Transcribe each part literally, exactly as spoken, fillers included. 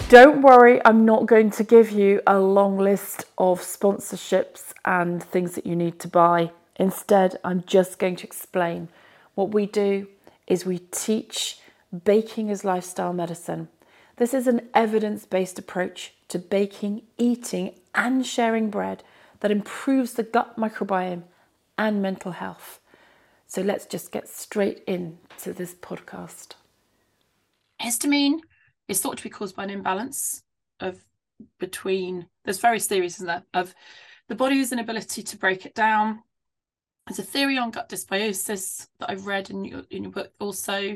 Don't worry, I'm not going to give you a long list of sponsorships and things that you need to buy. Instead, I'm just going to explain what we do is we teach baking as lifestyle medicine. This is an evidence-based approach to baking, eating, and sharing bread that improves the gut microbiome and mental health. So let's just get straight into this podcast. Histamine is thought to be caused by an imbalance of between, there's various theories, isn't there, of the body's inability to break it down. There's a theory on gut dysbiosis that I've read in your, in your book also,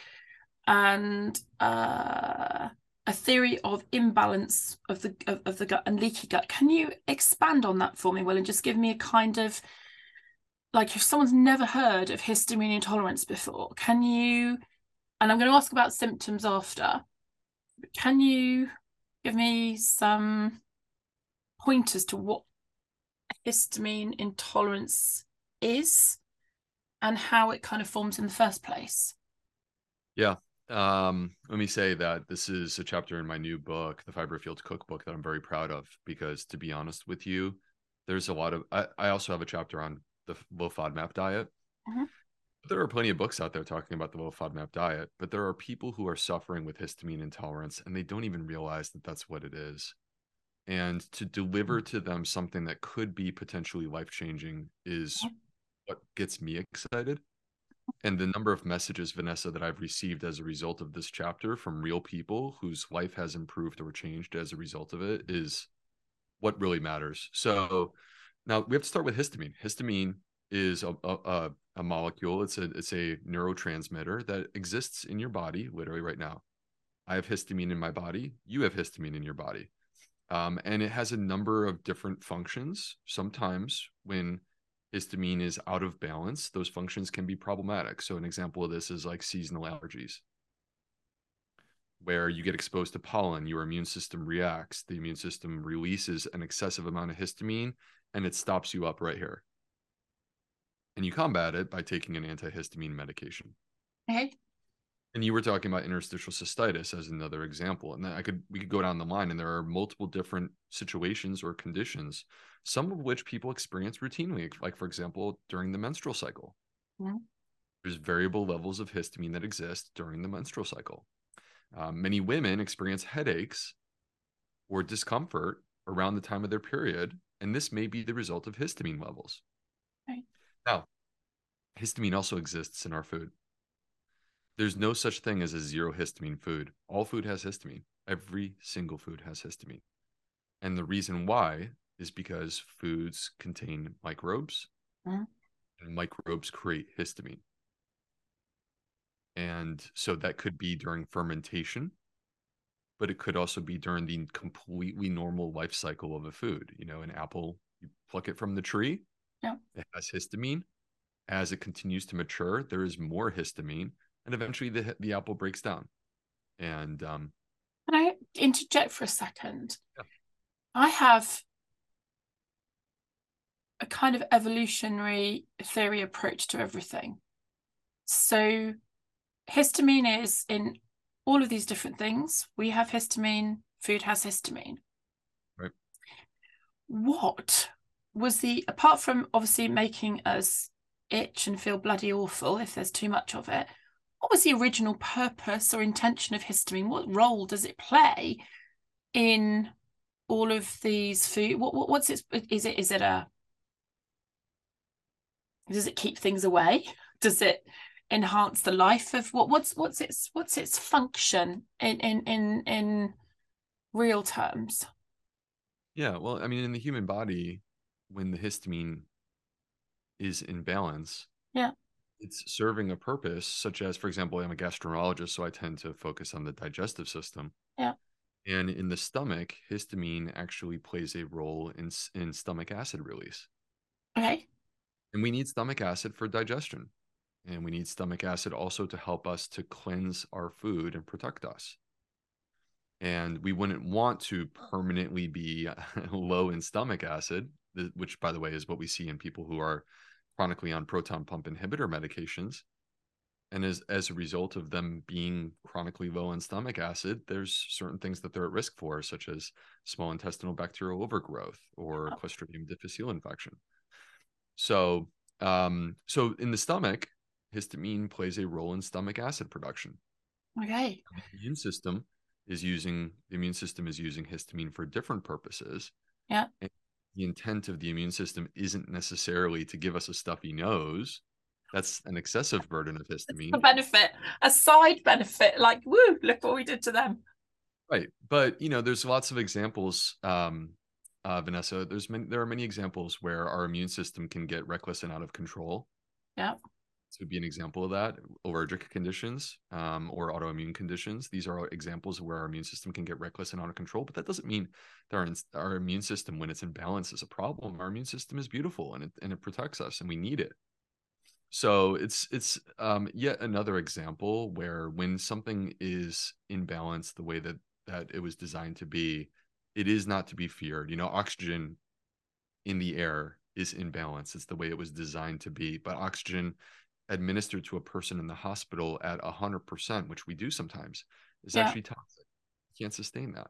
and uh, a theory of imbalance of the of, of the gut and leaky gut. Can you expand on that for me, Will, and just give me a kind of, like, if someone's never heard of histamine intolerance before, can you, and I'm going to ask about symptoms after, can you give me some pointers to what histamine intolerance is and how it kind of forms in the first place? Yeah. Um, let me say that this is a chapter in my new book, the Fiber Fields Cookbook, that I'm very proud of, because to be honest with you, there's a lot of, I, I also have a chapter on the low FODMAP diet. Mm-hmm. There are plenty of books out there talking about the low FODMAP diet, but there are people who are suffering with histamine intolerance and they don't even realize that that's what it is. And to deliver to them something that could be potentially life-changing is what gets me excited. And the number of messages, Vanessa, that I've received as a result of this chapter from real people whose life has improved or changed as a result of it is what really matters. So now we have to start with histamine. Histamine is a, a, a molecule. It's a, it's a neurotransmitter that exists in your body literally right now. I have histamine in my body. You have histamine in your body. Um, and it has a number of different functions. Sometimes when histamine is out of balance, those functions can be problematic. So an example of this is like seasonal allergies, where you get exposed to pollen, your immune system reacts, the immune system releases an excessive amount of histamine, and it stops you up right here. And you combat it by taking an antihistamine medication. Okay. And you were talking about interstitial cystitis as another example. And then I could we could go down the line, and there are multiple different situations or conditions, some of which people experience routinely, like, for example, during the menstrual cycle. Mm-hmm. There's variable levels of histamine that exist during the menstrual cycle. Um, many women experience headaches or discomfort around the time of their period, and this may be the result of histamine levels. Right. Now, histamine also exists in our food. There's no such thing as a zero histamine food. All food has histamine. Every single food has histamine. And the reason why is because foods contain microbes, mm-hmm. and microbes create histamine. And so that could be during fermentation, but it could also be during the completely normal life cycle of a food. You know, an apple, you pluck it from the tree, yeah. It has histamine. As it continues to mature, there is more histamine, and eventually the, the apple breaks down. And um, can I interject for a second? Yeah. I have a kind of evolutionary theory approach to everything. So histamine is in all of these different things. We have histamine, food has histamine. Right. What was the, apart from obviously making us itch and feel bloody awful if there's too much of it, what was the original purpose or intention of histamine? What role does it play in all of these food? What, what what's it? Is it is it a? Does it keep things away? Does it enhance the life of what? What's what's its what's its function in in in in real terms? Yeah, well, I mean, in the human body, when the histamine is in balance, yeah. it's serving a purpose, such as, for example, I'm a gastroenterologist, so I tend to focus on the digestive system. Yeah. And in the stomach, histamine actually plays a role in, in stomach acid release. Okay. And we need stomach acid for digestion. And we need stomach acid also to help us to cleanse our food and protect us. And we wouldn't want to permanently be low in stomach acid, which, by the way, is what we see in people who are chronically on proton pump inhibitor medications. And as, as a result of them being chronically low on stomach acid, there's certain things that they're at risk for, such as small intestinal bacterial overgrowth or Clostridium difficile infection. So, um, so in the stomach, histamine plays a role in stomach acid production. Okay. The immune system is using the immune system is using histamine for different purposes. Yeah. And the intent of the immune system isn't necessarily to give us a stuffy nose. That's an excessive burden of histamine. A benefit, a side benefit, like, woo, look what we did to them. Right. But, you know, there's lots of examples, um, uh, Vanessa, there's many, there are many examples where our immune system can get reckless and out of control. Yeah. This would be an example of that. Allergic conditions, um, or autoimmune conditions. These are examples where our immune system can get reckless and out of control, but that doesn't mean that our, our immune system, when it's in balance, is a problem. Our immune system is beautiful, and it, and it protects us, and we need it. So it's it's um, yet another example where when something is in balance the way that that it was designed to be, it is not to be feared. You know, oxygen in the air is in balance. It's the way it was designed to be. But oxygen administered to a person in the hospital at one hundred percent, which we do sometimes, is Yeah. actually toxic. You can't sustain that.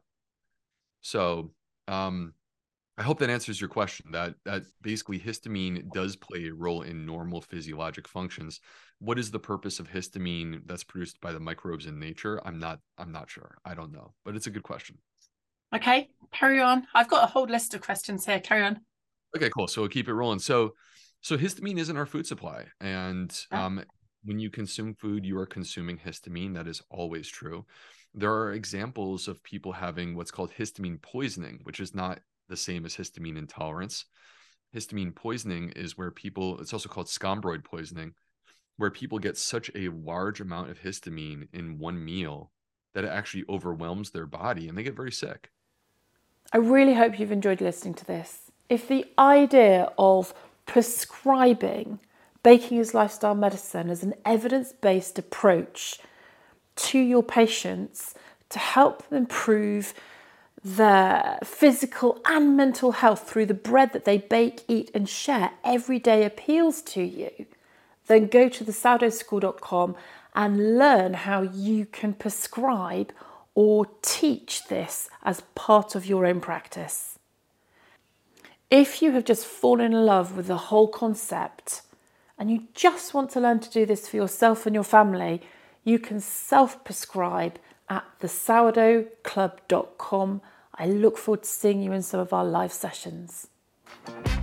So um, I hope that answers your question, that that basically histamine does play a role in normal physiologic functions. What is the purpose of histamine that's produced by the microbes in nature? I'm not I'm not sure. I don't know, but it's a good question. Okay, carry on. I've got a whole list of questions here. Carry on. Okay, cool. So we'll keep it rolling. So so histamine isn't our food supply. And Yeah. um, when you consume food, you are consuming histamine. That is always true. There are examples of people having what's called histamine poisoning, which is not the same as histamine intolerance. Histamine poisoning is where people, it's also called scombroid poisoning, where people get such a large amount of histamine in one meal that it actually overwhelms their body and they get very sick. I really hope you've enjoyed listening to this. If the idea of prescribing Baking is Lifestyle Medicine as an evidence-based approach to your patients to help them improve their physical and mental health through the bread that they bake, eat and share every day appeals to you, then go to the sourdough school dot com and learn how you can prescribe or teach this as part of your own practice. If you have just fallen in love with the whole concept and you just want to learn to do this for yourself and your family, you can self-prescribe at the sourdough club dot com. I look forward to seeing you in some of our live sessions.